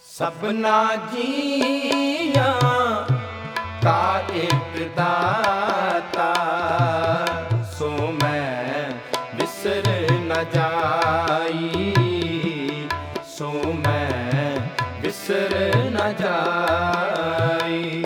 सबना जिया का एक दाता, सो मैं बिसर न जाई, सो मैं बिसर न जाई।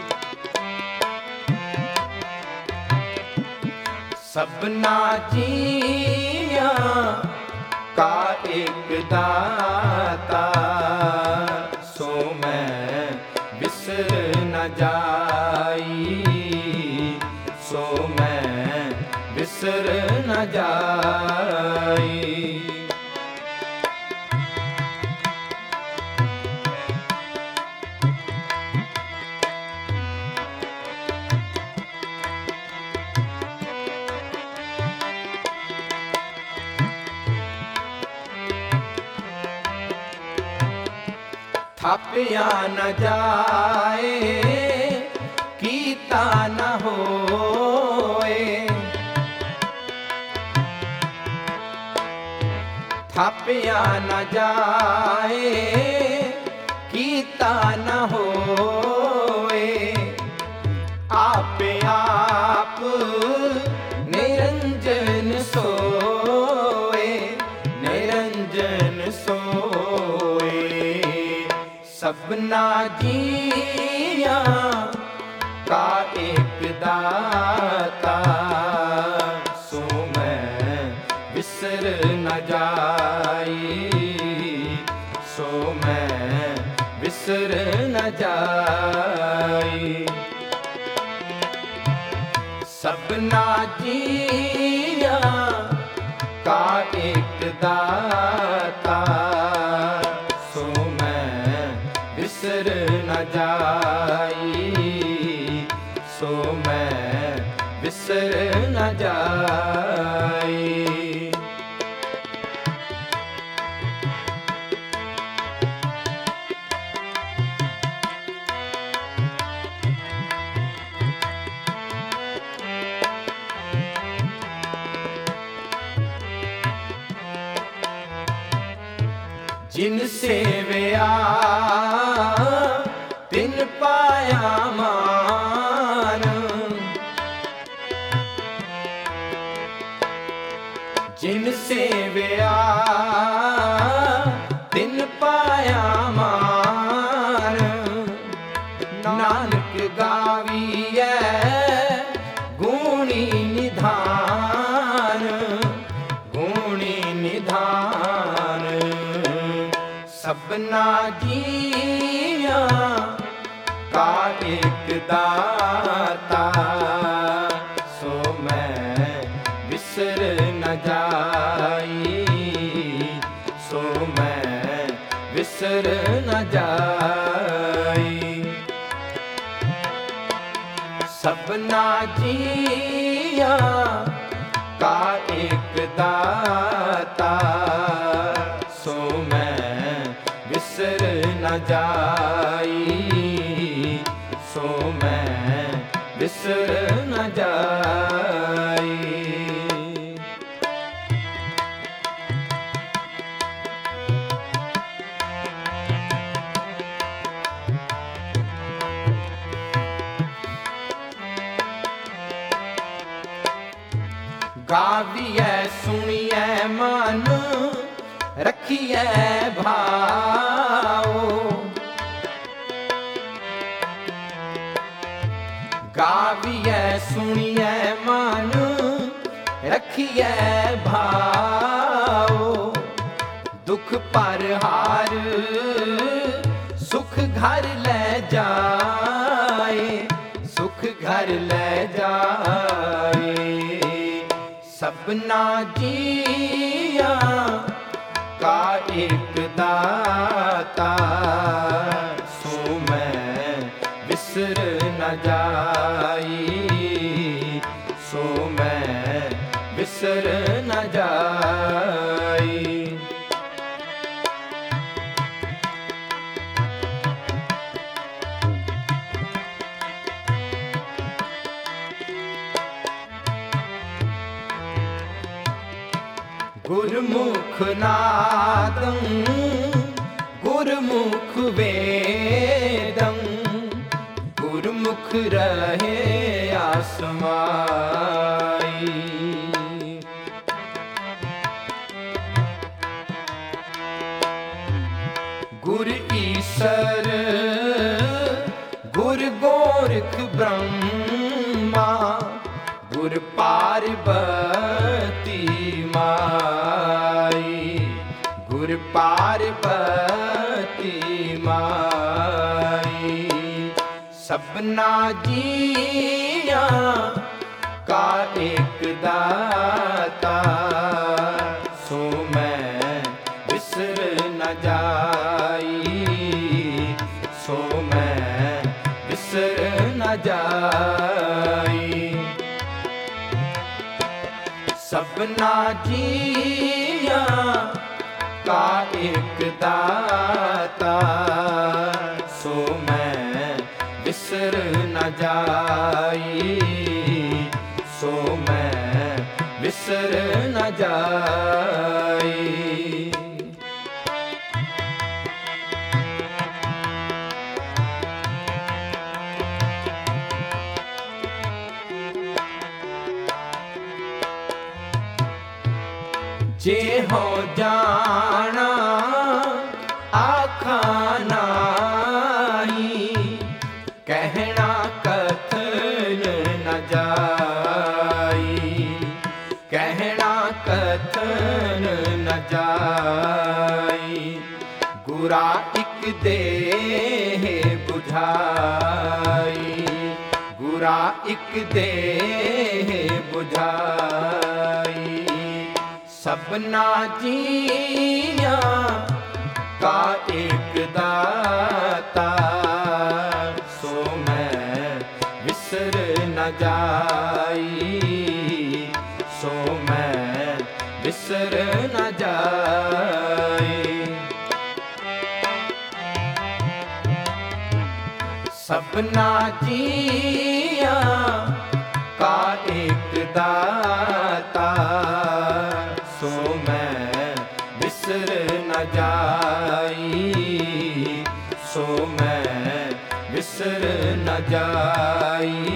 सबना जिया का एक दाता, सो मैं बिसर न जाई, सो मैं बिसर न जाई। थापिया न जाए कीता न होए, थापिया न जाए कीता न होए। आपे आप निरंजन सोए, निरंजन सोए। सबना जिया का एक दाता, सो मैं बिसर न जाई, सो मैं बिसर न जाई। सबना जिया का एक दाता, सो मैं बिसर न जाई, सो मैं बिसर न जाई। जिन सेवया तिन पाया मान, जिन सेवया तिन पाया मान। नानक गाविए गुणी निधान, गुणी निधान। सबना जिया का एक दाता, सो मैं बिसर न जाई, सो मैं बिसर न जाई। सबना जिया का एक दाता, सो मैं बिसर न जाई, सो मैं बिसर न जाई। गाविए सुनिए मन रखिए भाव, गाविए सुनिए मन रखिए भाव। दुख पर हार सुख घर ले जाए, सुख घर ले जाए। सबना जिया का एक दाता, सो मैं बिसर न जाई, सो मैं बिसर न जाई। गुरमुख नादं गुरमुख वेदं गुरुमुख रहे आसमाई। गुर ईसर गुर गोरख ब्रह्मा गुर पार्वती माई। गुर पार्वती माई सबना जिया का एक दाता सो मैं बिसर न जाई। सो मैं बिसर न जाई। सबना जिया का एक दाता सो मैं बिसर न जाई। सो मैं बिसर न जाई। जे हो जाना आखा नाई कहना कथन न जाई। कहना कथन न जाई। गुरा इक देह बुझाई। गुरा इक देह बुझाई। सबना जिया का एक दाता सो मैं बिसर न जाई। सो मैं बिसर न जाई। सबना जिया का एक दाता सो मैं बिसर न जाई। सो मैं बिसर न जाई।